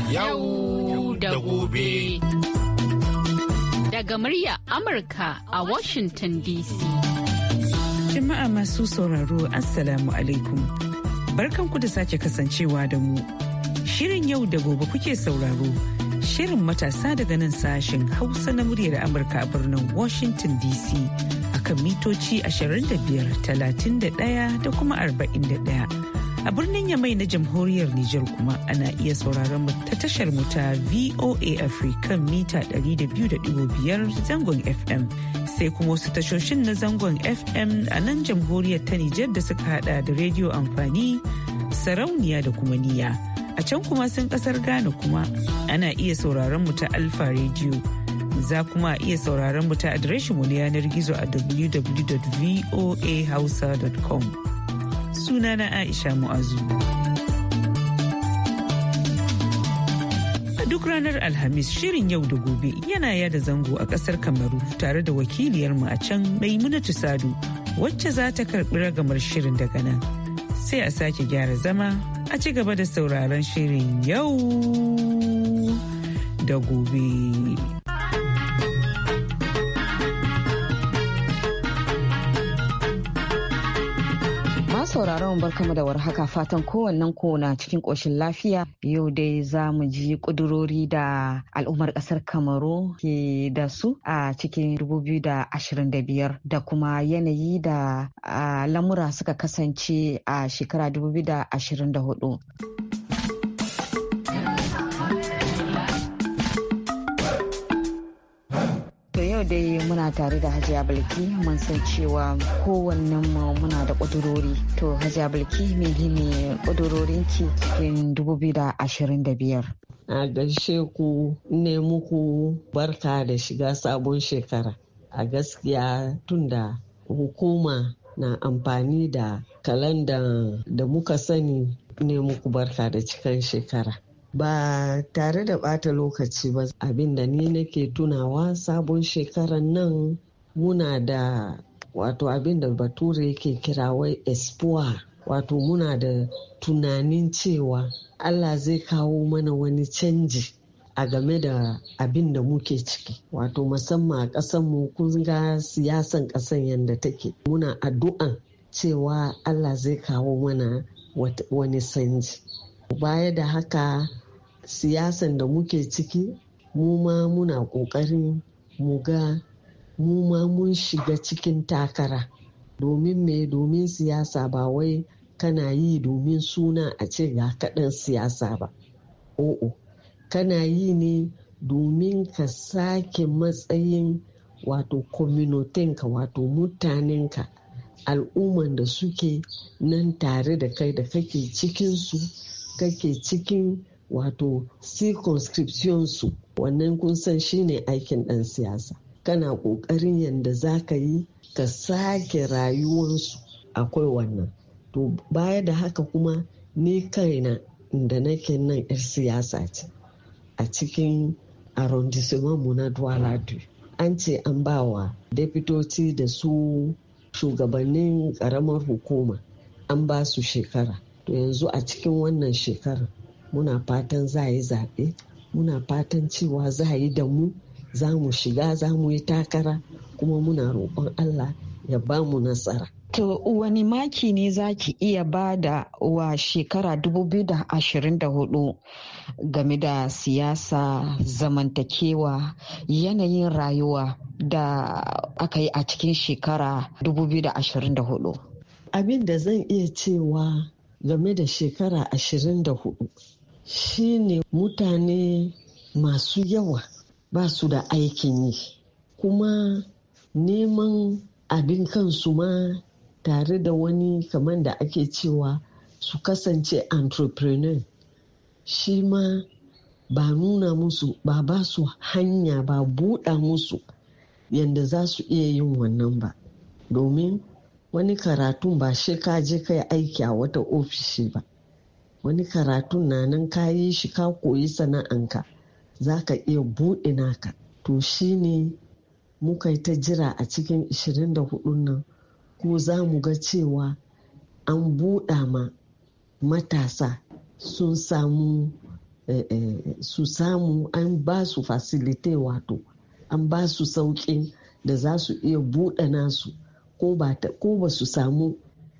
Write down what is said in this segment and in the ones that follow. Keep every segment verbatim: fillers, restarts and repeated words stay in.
Yau da gobe. Daga murya Amurka a Washington D C. Jama'a masu sauraro, Assalamu alaikum. Barkanku da sake kasancewa da mu. Shirin yau da gobe kuke sauraro. Shirin matasa daga nan sashen Hausa na muryar Amurka a birnin Washington D C. Akan mitoci ashirin da biyar, talatin da ɗaya da kuma arba'in da ɗaya. A birnin Yamai na jamhuriyar Nijar kuma ana iya sauraron mu ta tashar mu ta V O A Africa mita ɗari da biyu da ɗigo biyar zangon F M. Sai kuma wasu tashoshin na zangon F M a nan jamhuriyar ta Nijar da suka hada da rediyo amfani, sarauniya da kuma niya. A can kuma sun kasar Ghana kuma ana iya sauraron mu ta Alfa Radio. Za kuma iya sauraron mu ta adireshin mu na yanar gizo a w w w dot voa hausa dot com. Sunana Aisha Mu'azu. A duk ranar Alhamis shirin yau da gobe yana yada zango a kasar Kamaru tare da wakiliyarmu a can Maimunatu Sadu wacce za ta karɓi ragamar shirin daga nan. Sai a sake gyara zama a ci gaba da sauraron shirin yau da gobe. Sauraron barkamu da warhaka, fatan kowannen ko na cikin ƙoshin lafiya. Yau dai za mu ji ƙudurori da al'ummar ƙasar Kamaru ke da su a cikin dubu biyu da ashirin da biyar da kuma yanayi da lamura suka kasance a shekara dubu biyu da ashirin da hudu. Dai muna tare da Hajiya Bilki, mun san cewa kowannen mu muna da ƙudurori. To Hajiya Bilki, menene ƙudurorinki cikin dubu biyu da ashirin da biyar? A gaishe ku, ne muku barka da shiga sabon shekara. A gaskiya tunda hukuma na amfani da kalandar da muka sani, ne muku barka da cikan shekara. Ba tare da bata lokaci ba, abin da ni nake tunawa sabon shekaran nan muna da wato abin da bature yake kira wai espoir, wato muna da tunanin cewa Allah zai kawo mana wani canji a game da abin da muke ciki, wato musamman a ƙasanmu kun ga siyasan ƙasan yadda take. Muna addu'an cewa Allah zai kawo mana wani canji. Baya da haka siyasan da muke ciki mu ma muna ƙoƙarin mu ga mu ma mun shiga cikin takara. Domin me? Domin siyasa ba wai kana yi domin suna a ce ga kaɗan siyasa ba. O'o, kana yi ne domin ka sake matsayin wato communitinka, wato mutanenka, al'umman da suke nan tare da kai, da kake cikinsu, kake cikin wato circumscription su. Wannan kun san shine aikin ɗan siyasa. Kana ƙoƙarin yadda za ka yi ka sake rayuwarsu, akwai wannan. To baya da haka kuma ni kaina inda nake nan 'yar siyasa ce a cikin arrondissement mu na Douala. An ce an bawa deputoci da su shugabannin ƙaramar hukuma an ba su shekara. To yanzu a cikin wannan shekarar muna fatan za a yi zaɓe, muna fatan cewa za a yi da mu, za mu shiga, za mu yi takara, kuma muna roƙon Allah ya ba mu nasara. To wani maki ne za ki iya ba da wa shekara dubu biyu da ashirin da hudu game da siyasa, zamantakewa, yanayin rayuwa da aka yi a cikin shekara dubu biyu da ashirin da hudu? Abin da zan iya cewa game da shekara ashirin da hudu shine mutane masu yawa ba su da aikin yi, kuma neman abin kansu ma tare da wani kamar da ake cewa su kasance entrepreneur, shi ma ba nuna musu, ba ba su hanya, ba buɗa musu yadda za su iya yin wannan ba. Domin wani karatun ba shi ka je kai aiki a wata ofishi ba, wani karatun na nan ka yi shi, ka koyi sana'anka, za ka iya buɗe naka. To shi ne muka yi ta jira a cikin ashirin da hudu nan, ko za mu ga cewa an buɗa ma matasa sun samu eh, eh, su samu an ba su facilite, wato an ba su sauƙin da za su iya buɗe nasu ko ba su samu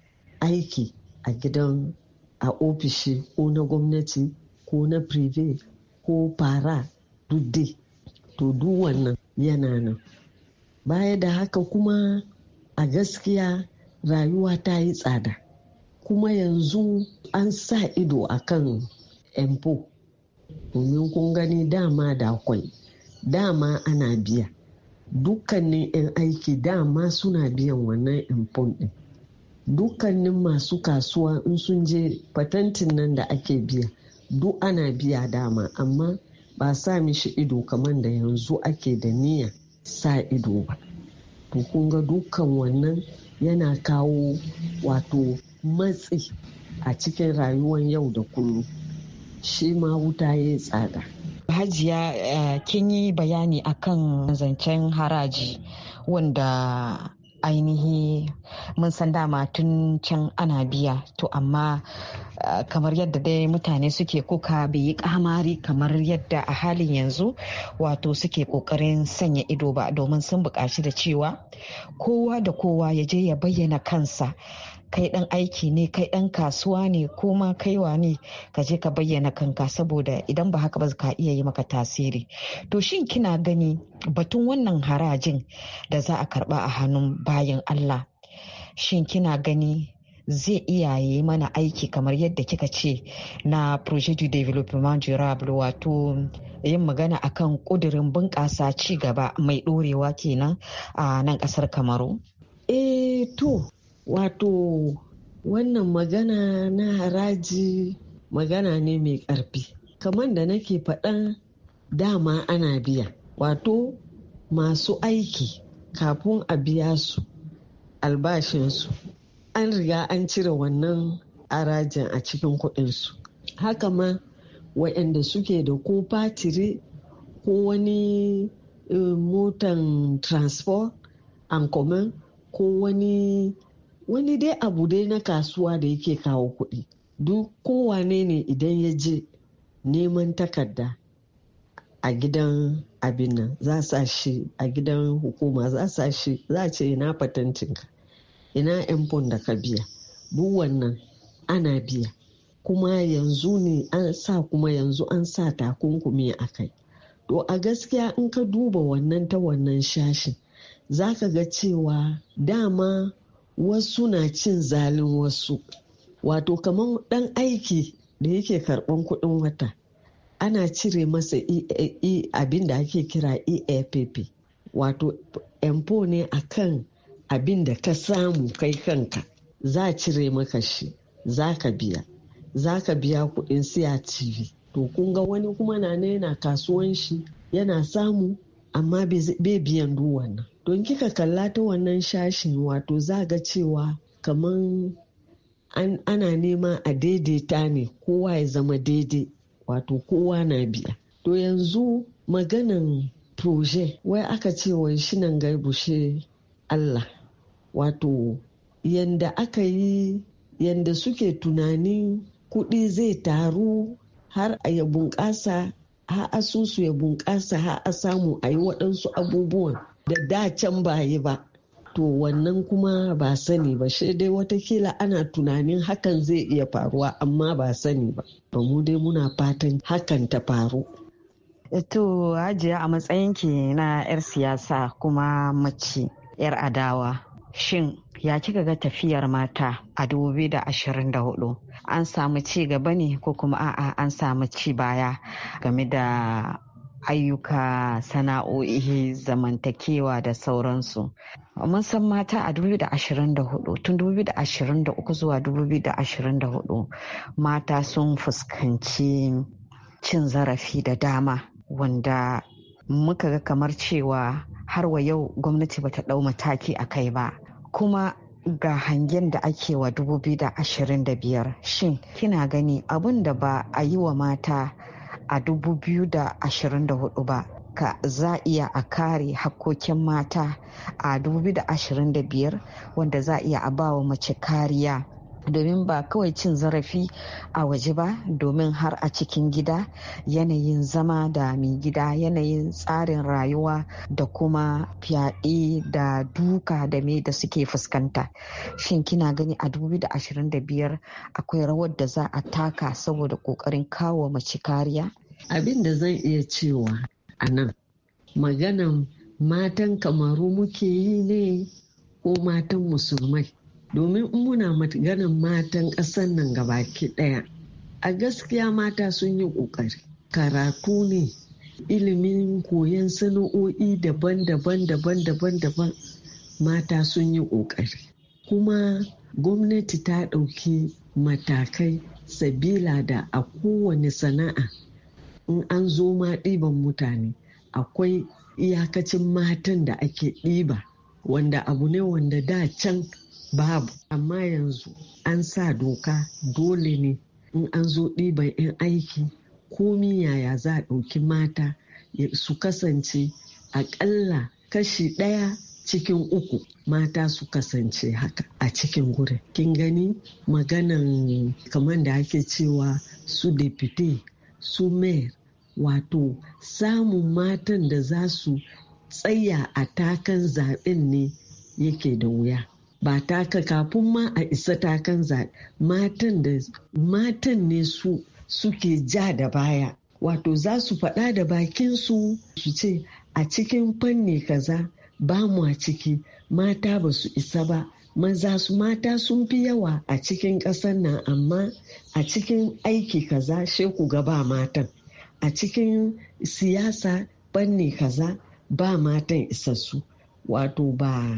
aiki a gidan a ofishi ko na gwamnati ko na prive ko fara dudde. To duk wannan yana nan. Baya da haka kuma a gaskiya rayuwa ta yi tsada, kuma yanzu an sa ido a kan empo, domin kun gani dama da akwai, dama ana biya, dukkanin 'yan aiki dama suna biyan wannan empo din. Dukkanin masu kasuwa in sun je patentin nan da ake biya duk ana biya dama, amma ba sa mishi ido kamar da yanzu ake da niyya sa ido ba. To kun ga dukkan wannan yana kawo wato matsi a cikin rayuwar yau da kullum, shi ma wuta ya tsada. Hajiya, uh, kin yi bayani akan zancen haraji wanda ainihi mun san dama tun can ana biya, to amma uh, kamar yadda dai mutane suke kuka bai yi kamari kamar yadda a halin yanzu wato suke kokarin sanya ido ba, domin sun buƙaci da cewa kowa da kowa ya je ya bayyana kansa. Kai ɗan aiki ne, kai ɗan kasuwa ne, ko ma kaiwa ne, ka je ka bayyana kanka, saboda idan ba haka ba ka iya yi maka tasiri. To shin kina gani batun wannan harajin da za a karba a hannun bayan Allah, shin kina gani zai iya yi mana aiki kamar yadda kika ce na projet du développement durable, wato yin magana akan kudirin bunƙasa ci gaba mai ɗorewa kenan a nan ƙasar Kamaru? Eh to wato wannan magana na haraji magana ne mai ƙarfi. Kamar da nake faɗa, dama ana biya, wato masu aiki kafin a biya su albashinsu an riga an cire wannan harajin a cikin kuɗinsu. Haka ma waɗanda suke da ko fatiri ko wani uh, motan transport en commun ko wani wani dai abu dai na kasuwa da yake kawo kuɗi, duk kowane ne idan ya je neman takarda a gidan abin nan za sa shi a gidan hukuma, za sa shi za ce ina patentinka, ina empon da ka biya, duk wannan ana biya. Kuma yanzu ne an sa kuma yanzu an sa takunkumi a kai. To a gaskiya in ka duba wannan ta wannan shashin za ka ga cewa dama wasu na cin zalin wasu, wato kamar ɗan aiki da yake karɓan kuɗin wata ana cire masa abin da ake kira E A P P, wato empo ne akan abin da ka samu kai kanka, za a cire maka shi, za ka biya za ka biya kuɗin siya T V. To kun ga wani kuma na ne yana kasuwan shi yana samu amma bai biyan duk wannan. Don kika kalla ta wannan shashin, wato za ga cewa kaman an, ana nema a daidaita ne, kowa ya zama daidai, wato kowa na biya. To yanzu maganan proje wai aka ce wai shi nan gaibushe Allah, wato yanda aka yi, yanda suke tunanin kuɗi zai taru har a ya bunƙasa, har asusu ya bunƙasa, har a samu a yi waɗansu abubuwan da da can ba yi ba. To wannan kuma ba sani ba, shi dai watakila ana tunanin hakan zai iya faruwa amma ba sani ba. To mu dai muna fatan hakan ta faru. To Hajiya, a matsayinki na 'yar siyasa kuma mace 'yar adawa, shin ya kika ga tafiyar mata a dubu biyu da ashirin da hudu? An samu ci gaba ne ko kuma a'a an samu ci baya game da ayyuka, sana'o'i, zamantakewa da sauransu? Mun san mata a dubu biyu da ashirin da hudu, tun dubu biyu da ashirin da uku zuwa dubu biyu da ashirin da hudu, mata sun fuskanci cin zarafi da dama, wanda muka ga kamar cewa har wa yau gwamnati bata ɗau mataki a kai ba. Kuma ga hangen da ake wa dubu biyu da ashirin da biyar, shin kina gani abin da ba a yi wa mata a dubu biyu da ashirin da hudu ba, ka za iya a kare hakkokin mata a dubu biyu da ashirin da biyar, wanda za iya a ba wa mace kariya domin ba kawai cin zarafi a waje ba, domin har a cikin gida yanayin zama da mai gida, yanayin tsarin rayuwa da kuma fyaɗe da duka da me da suke fuskanta. Shin kina gani a dubu biyu da ashirin da biyar akwai rawar da za a taka saboda ƙoƙarin kawo mace kariya? Abin da zan iya cewa a nan maganan matan Kamaru muke yi ne ko matan musulmai? Domin in muna maganan matan ƙasar nan gabaki ɗaya, a gaskiya mata sun yi ƙoƙari. Karatu ne, ilimin koyon sana'o'i daban-daban daban-daban daban, mata sun yi ƙoƙari. Kuma gwamnati ta ɗauki matakai sabila da a kowane sana'a in an zo ma ɗiban mutane akwai iyakacin matan da ake ɗiba, wanda abu ne wanda da can babu. Amma yanzu an sa doka, dole ne in an zo ɗiban 'yan aiki komi yaya za a ɗauki mata su kasance aƙalla kashi ɗaya cikin uku mata su kasance haka a cikin gurin. Kin gani maganan kamar da ake cewa su deputy su mayor, wato samun matan da za su tsaya a takan zaɓen ne yake da wuya. Ba taka kafin ma a isa takan zaɓe, matan da matan ne su suke ja da baya, wato za su faɗa da bakinsu su ce a cikin fanni kaza ba mu a ciki, mata ba su isa ba, maza su mata sun fi yawa a cikin ƙasar nan, amma a cikin aiki kaza sheku ga ba matan, a cikin siyasa fanni kaza ba matan isassu. Wato ba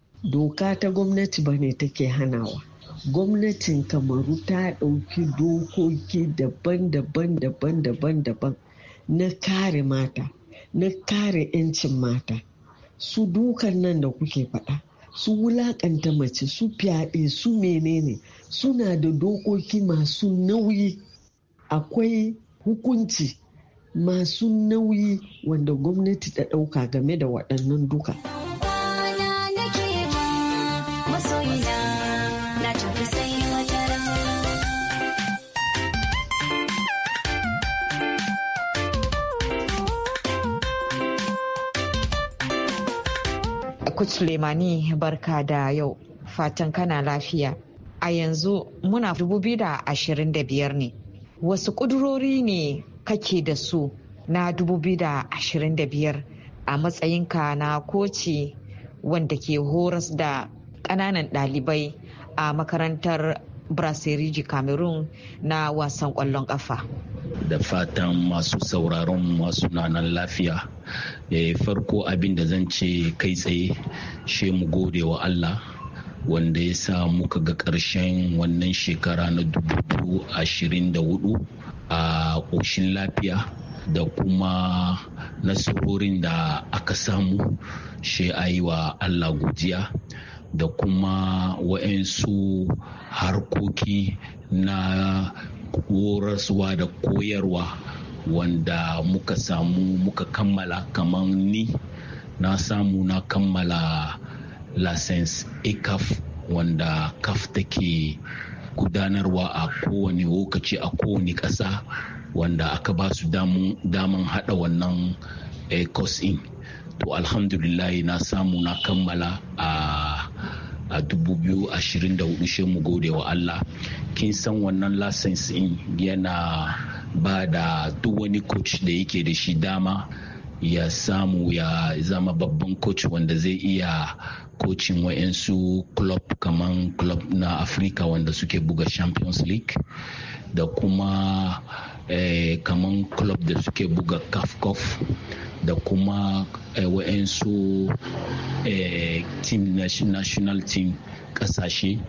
doka ta gwamnati ba ne take hanawa. Gwamnatin Kamaru ta ɗauki dokoki daban-daban daban-daban daban na kare mata, na kare 'yancin mata. Su dukan nan da kuke faɗa, su wulakanta mace, su fyaɗe, su menene, suna da dokoki masu nauyi. Akwai hukunci masu nauyi wanda gwamnati ta ɗauka game da waɗannan duka. Coach Lemani, barka da yau, fatan kana lafiya. A yanzu muna dubu biyu da ashirin da biyar ne. Wasu ƙudurori ne kake da su na dubu biyu da ashirin da biyar a matsayinka na koci wanda ke horas da ƙananan ɗalibai a makarantar Brasserie Cameroon na wasan ƙwallon ƙafa? Da fatan masu sauraron masu nanan lafiya. E, farko abin da zan ce kai tsaye she mu gode wa Allah wanda ya sa muka ga ƙarshen wannan shekara na dubu biyu da ashirin da hudu a ƙoshin lafiya da kuma nasarorin da aka samu, she a yi wa Allah godiya, da kuma wa'ansu harkoki na horaswa da koyarwa wanda muka samu muka kammala. Kamar ni na samu na kammala license A C A F wanda C A F take gudanarwa a kowane lokaci a kowane ƙasa, wanda aka ba su daman haɗa wannan eh, course in. To alhamdulillah na samu na kammala a a dubu biyu da ashirin da hudu, shi mu gode wa Allah. Kin san wannan license in yana ba da duk wani coach da yake da shi dama ya samu ya zama babban coach wanda zai iya coaching wa'yansu club kaman club na Africa wanda suke buga Champions League, da kuma eh, kaman club da suke buga C A F Cup, da kuma eh, wa'yansu eh, team national team kasashe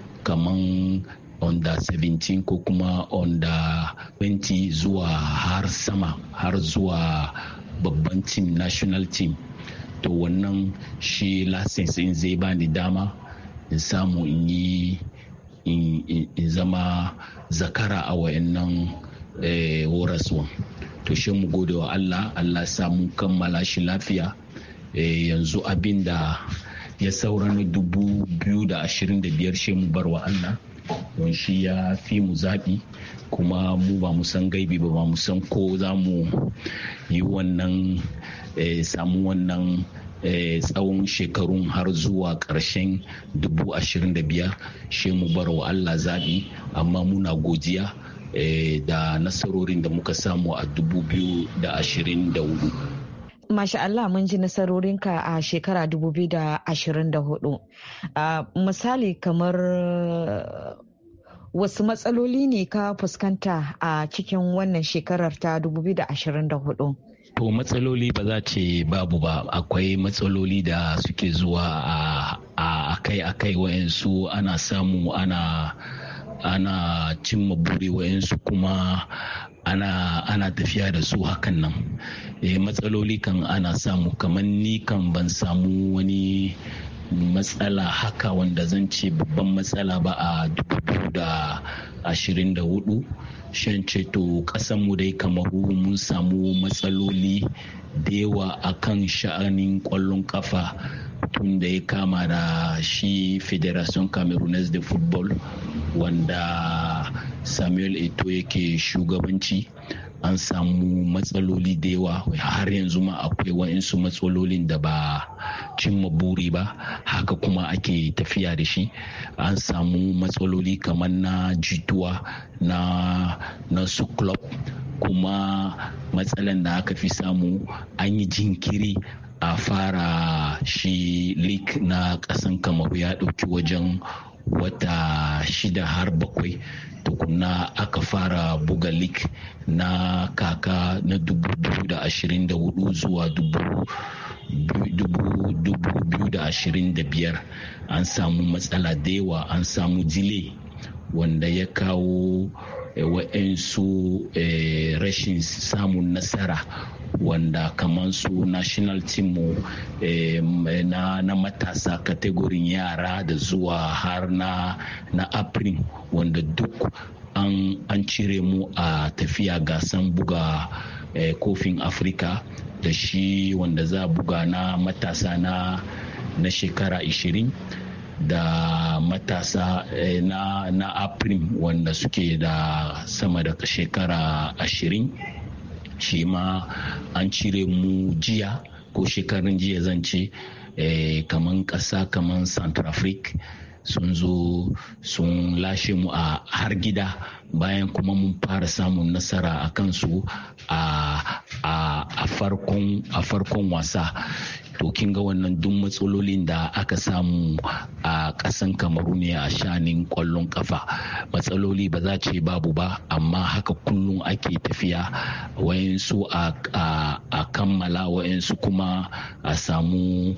kaman under seventeen ko kuma under twenty zuwa har sama har zuwa babban team national team. To wannan shi license in zai bani dama in samu in yi in zama zakara a wayannan eh, horaswan. To shi mu gode wa Allah, Allah samu kammala shi lafiya. Eh, yanzu abin da ya saura na dubu biyu da ashirin da biyar shi mu bar wa Allah. don shi ya fi mu zaɓi, kuma mu ba mu san gaibi ba, ba mu san ko za mu yi wannan samu wannan tsawon shekarun har zuwa ƙarshen dubu ashirin da biyar. Shi mu bar wa Allah zaɓi, amma muna godiya da nasarorin da muka samu a dubu biyu da ashirin da hudu. Masha Allah, mun ji nasarorinka a shekara dubu biyu da ashirin da hudu. Uh, misali kamar wasu matsaloli ne ka fuskanta a cikin wannan shekarar ta dubu biyu da ashirin da hudu? To matsaloli ba za ce babu ba, akwai matsaloli da suke zuwa a akai-akai, wayansu ana samu ana ana cimma buri, wayansu kuma ana ana tafiya da su hakan nan. E, matsaloli kan ana samu, kamar ni kan ban samu wani matsala haka wanda zan ce babban matsala ba a dubu biyu da ashirin da hudu. Shan ce to kasanmu dai Kamaru mun samu matsaloli da yawa akan sha'anin kwallon kafa, tun da ya kama da shi Federation Camerounaise de Football wanda Samuel Eto'o yake shugabanci. An samu matsaloli da yawa, har yanzu ma akwai wa'insu matsalolin da ba cimma buri ba, haka kuma ake tafiya da shi. An samu matsaloli kamar na jituwa na na su club, kuma matsalan da aka fi samu an yi jinkiri a fara shi league na kasan Kamaru, ya ɗauki wajen wata shida har bakwai tukuna aka fara buga league na kaka na dubu biyu da ashirin da hudu zuwa dubu biyu da ashirin da biyar. An samu matsala da yawa, an samu delay wanda ya kawo wa'yansu rashin samun nasara, wanda kamar su national team na, na matasa kategorin yara da zuwa har na, na april, wanda duk an, an cire mu a tafiya gasan buga eh, kofin afirka da shi wanda za buga na matasa na, na shekara ishirin da matasa eh, na, na april wanda suke da sama da shekara ashirin. Shi ma an cire mu jiya ko shekarun jiya zan ce, eh, kaman ƙasa kaman Centrafrique sun zo sun lashe mu a har gida, bayan kuma mun fara samun nasara a kansu a, a, a farkon a farkon wasa. To kin ga wannan duk matsalolin da aka samu a ƙasan Kamaru ne a shanin ƙwallon ƙafa. Matsaloli ba za ce babu ba, amma haka kullum ake tafiya, wayansu a, a, a kammala, wayansu kuma a samu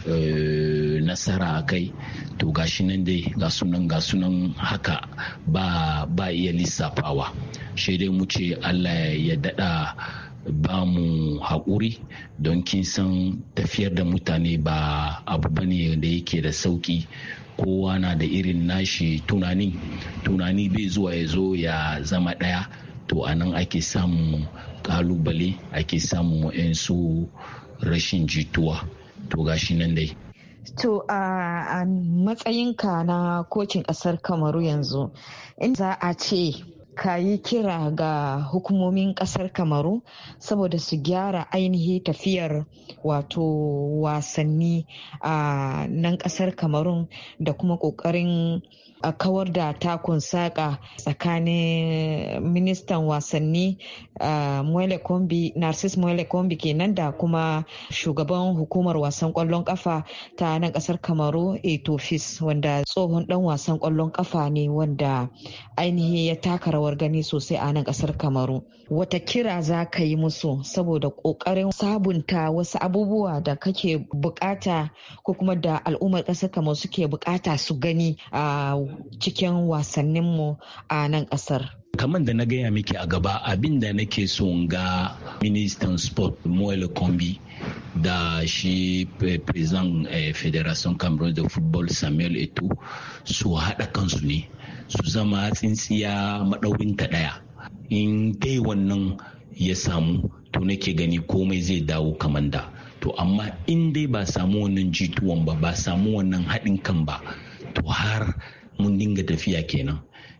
Uh, nasara a kai. To gashi nan dai ga sunan ga sunan haka ba ba iya lissafawa. Shi dai mu ce Allah ya dada ba mu haƙuri, don kin san tafiyar da mutane ba abu bane da yake da sauki. Kowa na da irin nashi tunani tunani bai zuwa ya zo ya zama ɗaya. To anan ake samun kalubale, ake samun wa'yansu rashin jituwa. To gashi nan dai. To a uh, matsayinka na kocin ƙasar Kamaru yanzu, in za a ce ka yi kira ga hukumomin ƙasar Kamaru saboda su gyara ainihi tafiyar wato wasanni a uh, nan ƙasar Kamarun, da kuma ƙoƙarin a kawar da takun saƙa tsakanin ministan wasanni uh, Moele Kombi, Narcis Moele Kombi kenan, da kuma shugaban hukumar wasan ƙwallon ƙafa ta nan ƙasar Kamaru Eto'o, wanda tsohon ɗan wasan ƙwallon ƙafa ne wanda ainihi ya taka rawar gani sosai a nan ƙasar Kamaru. Wata kira za ka yi musu saboda ƙoƙarin sabunta wasu abubuwa da kake bukata ko kuma da al'ummar ƙasar Kamaru suke bukata su gani a uh, cikin wasanninmu a nan kasar? Kamar da na gaya miki a gaba, abin da nake so ga ministan sport Moele Kombi da shi president eh, Federation Cameroon de Football Samuel Eto'o su haɗa kansu ne, su zama tsintsiya maɗaurinta ɗaya. In dai wannan ya samu, to nake gani komai zai dawo kamar da. To amma in dai ba samu wannan jituwan ba, ba samu wannan haɗin kan ba, to har mun dinga tafiya kenan.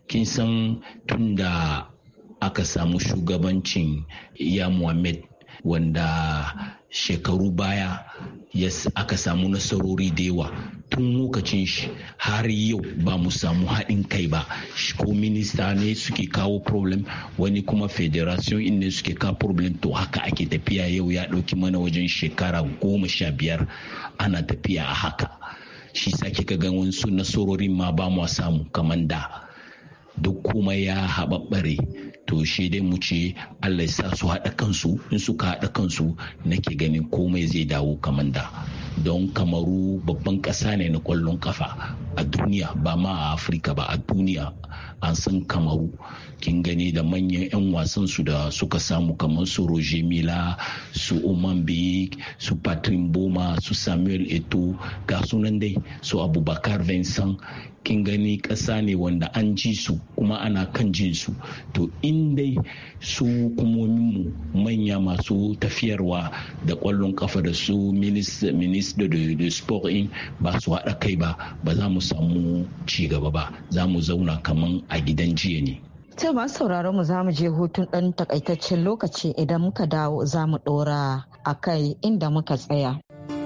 kin san tun da aka samu shugabancin ya Muhammad wanda shekaru baya yes, aka samu nasarori da yawa tun lokacin shi har yau ba mu samu haɗin kai ba. Ko minista ne suke kawo problem, wani kuma federation in ne suke kawo problem. To haka ake tafiya yau ya ɗauki mana wajen shekara goma sha biyar ana tafiya a haka. Shi sa kika ga wasu nasarorin ma ba mu samu kamar da. Duk kuma ya haɓaɓɓare, to shi dai mu ce Allah ya sa su haɗa kansu. In suka haɗa kansu nake ganin komai zai dawo kamar da. Don Kamaru babban ƙasa ne na ƙwallon kafa a duniya, ba ma a Afirka ba, a duniya an san Kamaru. Kin gani da manyan 'yan wasan su da suka samu kamar su Roger Mila, su Oman Biyik, su Patrick Boma, su Samuel Eto'o, ga sunan dai su Abubakar Vincent. Kin gani ƙasa ne wanda an ji su kuma ana kan jin su. To in dai su hukumominmu manya masu tafiyarwa da ƙwallon kafa da su minister da sport in ba su haɗa kai ba, ba za mu samu ci gaba ba, za mu zauna kaman a gidan jiya ne. Ta masu sauraron mu za mu je hutun ɗan takaitaccen lokaci, idan muka dawo za mu ɗora a kai inda muka tsaya.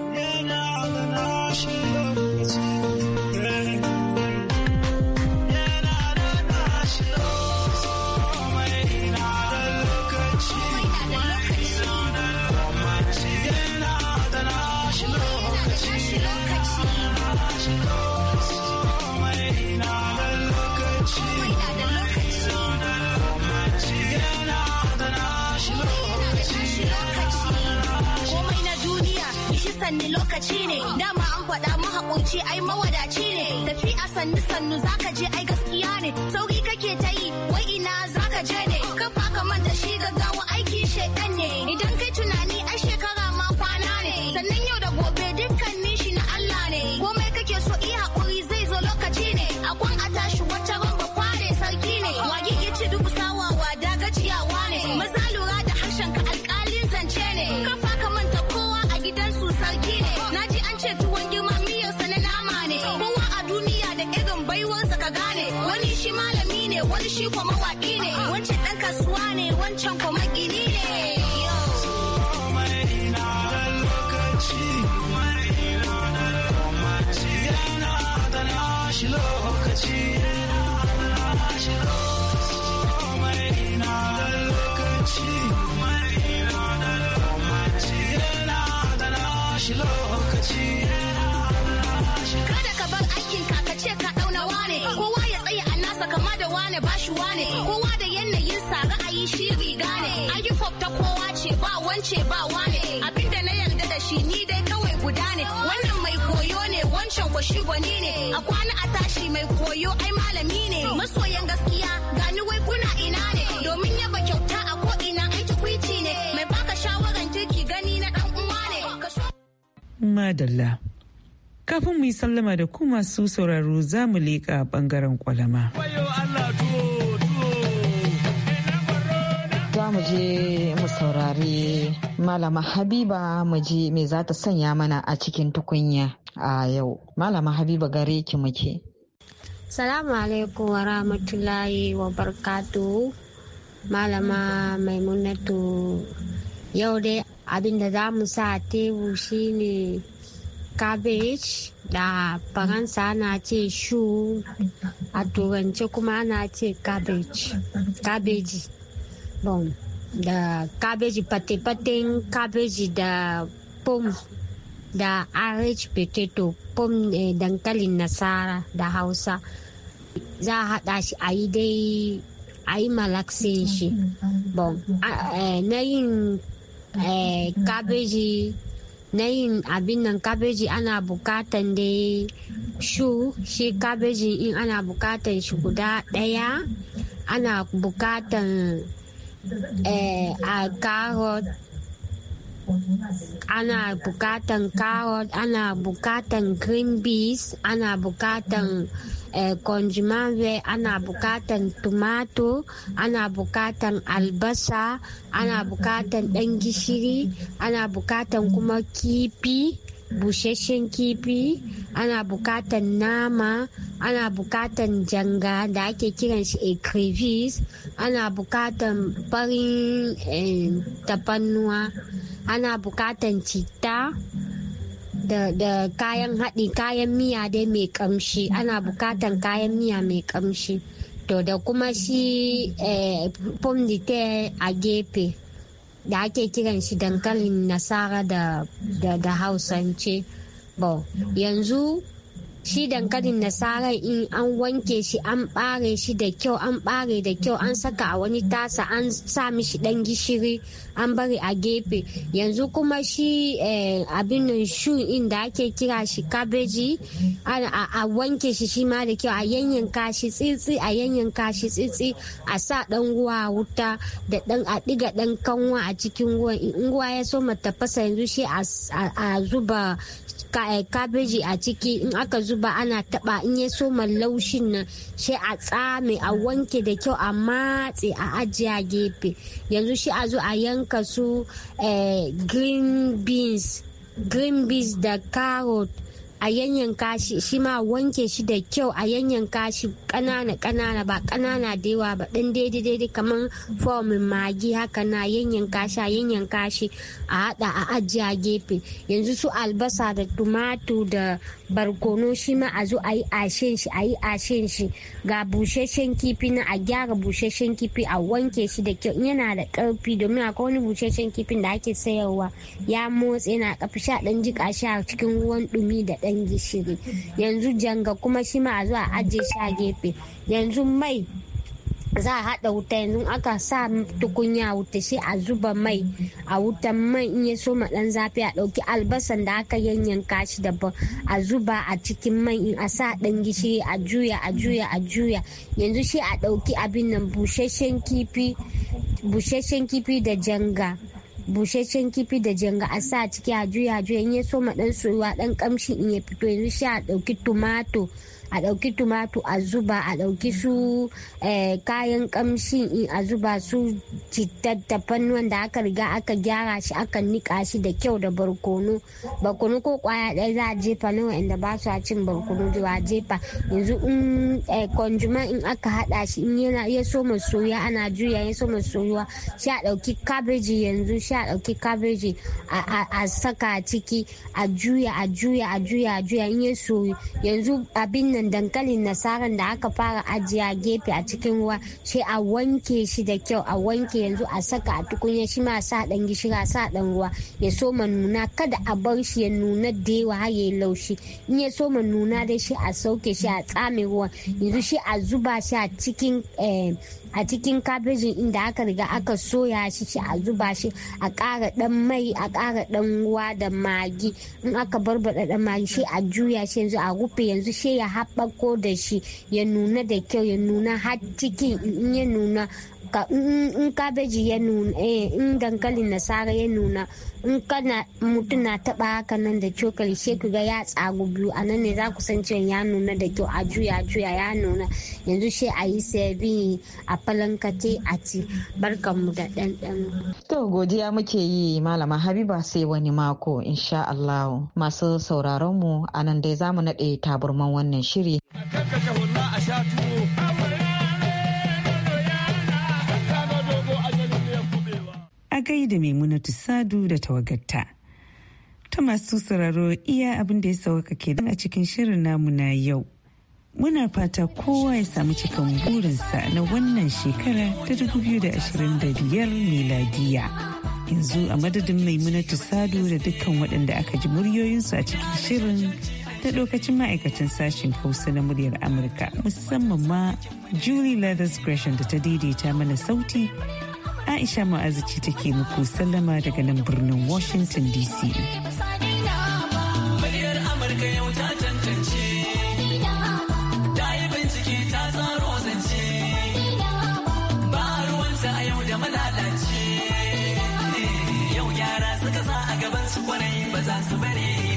sanni lokaci ne, dama an faɗa mahaƙunci ai mawadaci ne, tafi a sannu sannu zaka je ai gaskiya ne, sauri kake ta yi wai ina zaka je ne, kafa ka manta shi gaggawa aiki shekan ne, idan kai tunani ai shekara ma kwana ne, sannan yau da gobe dukkanin shi na Allah ne, komai kake so iya haƙuri zai zo lokaci ne, akwan a tashi wata ran ba kware sarki ne, wagi ya ci duk sawawa da gajiyawa ne, maza lura da harshen ka alƙalin zance ne, kafa ka manta kowa a gidansu sarki ne, naji an ce tuwon girma miyarsa na nama ne, kowa a duniya da irin baiwarsa ka gane, wani shi malami ne, wani shi kuma mawaƙi ne, wancan ɗan kasuwa ne, wancan kuma gini ne. Kada ka bar aikin ka ka ce ka ɗauna wane, kowa ya tsaya a nasa kama da wane ba shi wane, kowa da yanayin sa ra'ayi shi riga ne, ayyukan ta kowa ce ba wance ba wane, abinda na yarda da shi ni dai kawai guda ne, wannan mai koyo ne wancan ko shi gwani ne, a kwana a tashi mai koyo ai malami ne, masoyan gaskiya gani wai kuna ina ne, domin yaba kyauta a ko ina ai tukwici ne, mai baka shawaran kirki gani na dan uwa ne. Madalla. Kafin mu yi sallama da ku masu sauraro za mu leƙa ɓangaren kwalama. Za mu je mu saurari Malama Habiba mu ji me za ta sanya mana a cikin tukunya a yau. Malama Habiba gare ki muke. Salamu alaikum wa rahmatullahi wa barkatu. Malama Maimunatu, yau dai abin da za mu sa a tebu shine cabbage, da faransa ana ce shu, a turance kuma ana ce cabbage cabbage bon da cabbage pate-paten cabbage da pom da irish potato pom eh, dankalin nasara da hausa za a haɗa shi a yi dai a yi malakse shi bon eh, na yin eh, cabbage na yin abin nan kabeji ana bukatan da shu shi kabeji in ana bukatan shi guda daya, ana bukatan eh, a carrot ana bukatan carrot ana bukatan green beans, ana bukatan eh, konjimare, ana bukatan tomato, ana bukatan albasa, ana bukatan ɗan gishiri, ana bukatan kuma kifi, busasshen kifi, ana bukatan nama, ana bukatan janga da ake kiran shi ekrevis, ana bukatan farin eh, tafannuwa, ana bukatan citta da, da kayan haɗi, kayan miya dai mai kamshi, ana bukatan kayan miya mai kamshi. To da kuma shi eh, pomme de terre a gefe da ake kiran shi dankalin nasara da, da, da hausance. Bon, yanzu shi dankalin nasara in an wanke shi an bare shi da kyau, an bare da kyau, an saka a wani tasa, an sa mishi dan gishiri, an bari a gefe. Yanzu kuma shi eh, abin nan shu in da ake kira shi kabeji, a wanke shi shi ma da kyau, a yanyanka shi tsitsi, a yanyanka shi tsitsi, a sa dan ruwa wuta da dan a diga dan kanwa a cikin ruwan. In ruwa ya so tafasa yanzu shi a zuba kabeji a ciki. In aka zuba ana taba, in ya soma laushin nan shi a tsame, a wanke da kyau, a matse, a ajiye a gefe. Yanzu shi a zo a yanka su eh, green beans green beans da carrot, a yanyanka shi shi ma wanke shi da kyau, a yanyanka shi kanana kanana, ba kanana da yawa ba, dan daidai daidai kamar formin magi haka, na yanyanka shi a yanyanka shi a hada a ajiye a gefe. Yanzu su albasa da tumatur da barkono shi ma a zo a yi ashen shi a yi ashen shi ga busasshen kifi na, a gyara busasshen kifi, a wanke shi da kyau. Yana da karfi domin akwai wani busasshen kifin da ake sayarwa ya motsa, yana kafi sha dan jika shi a cikin ruwan dumi da dan gishiri. Yanzu janga kuma shi ma a zo a ajiye shi a gefe. Yanzu mai za a haɗa wuta, yanzu aka sa tukunya wuta sai a zuba mai a wutan. mai in ya so ɗan zafi a ɗauki albasan da aka yanyanka shi daban a zuba a cikin mai, in a sa ɗan gishiri, a juya a juya a juya. Yanzu shi a ɗauki abin nan busasshen kifi busasshen kifi da janga busasshen kifi da janga a sa ciki, a juya juya. In ya so ɗan soyuwa ɗan kamshi in ya fito, yanzu shi a ɗauki tumato a ɗauki tumatur a zuba, a ɗauki su kayan kamshi in a zuba, su tattafannuwan da aka riga aka gyara shi aka nika shi da kyau, da barkono barkono ko kwaya ɗaya za a jefa na wa'anda ba su cin barkono zuwa a jefa. Yanzu in konjuma in aka haɗa shi, in yana ya so soya ana juya, ya so soyuwa shi a ɗauki kabeji, yanzu shi a ɗauki kabeji a saka ciki, a juya a juya a juya a juya. In ya soyu yanzu abin nan dankalin nasaran da aka fara ajiya gefe a cikin ruwa sai a wanke shi da kyau, a wanke yanzu a saka a tukunya, shi ma sa dan gishiri, a sa dan ruwa ya soma nuna, kada a bar shi ya nuna da yawa har ya laushi. In ya soma nuna dai shi a sauke shi a tsame ruwan, yanzu shi a zuba shi a cikin a cikin kabejin inda aka riga aka soya shi, shi a zuba shi, a ƙara dan mai, a ƙara dan ruwa da magi. In aka barbada dan magi shi a juya shi, yanzu a rufe, yanzu shi ya haɓako da shi ya nuna da kyau, ya nuna har cikin. In ya nuna in kabeji ya nuna, in dankalin nasara ya nuna, in kana mutum na taba haka nan da cokali sai ku ga ya tsagu biyu, a nan ne za ku san cewa ya nuna da kyau, a juya juya ya nuna. Yanzu sai a yi sebi a falankate a ci. Barkanmu da ɗanɗano. To godiya muke yi Malama Habiba, sai wani mako insha Allah. Masu sauraron mu a nan dai zamu naɗe taburman wannan shiri. A gaida Maimunatu Sadu da tawagarta. Ta masu sauraro iya abin da ya sauka ke a cikin shirin namu na yau. Muna fata kowa ya samu cikin burinsa na wannan shekara ta dubu biyu da ashirin da biyar miladiya. Yanzu a madadin Maimunatu Sadu da dukkan waɗanda aka ji muryoyinsu a cikin shirin da lokacin ma'aikatan sashen Hausa na muryar Amurka, musamman ma Julie Leathers Gresham da ta daidaita mana sauti. Aisha Ma'azu ce take muku sallama daga nan birnin Washington D C. Muryar Amurka yau ta tantance, ta yi bincike ta tsaro zance, ba ruwanta a yau da malalace. Yau yara suka sa a gaban su kwarai ba za su bari.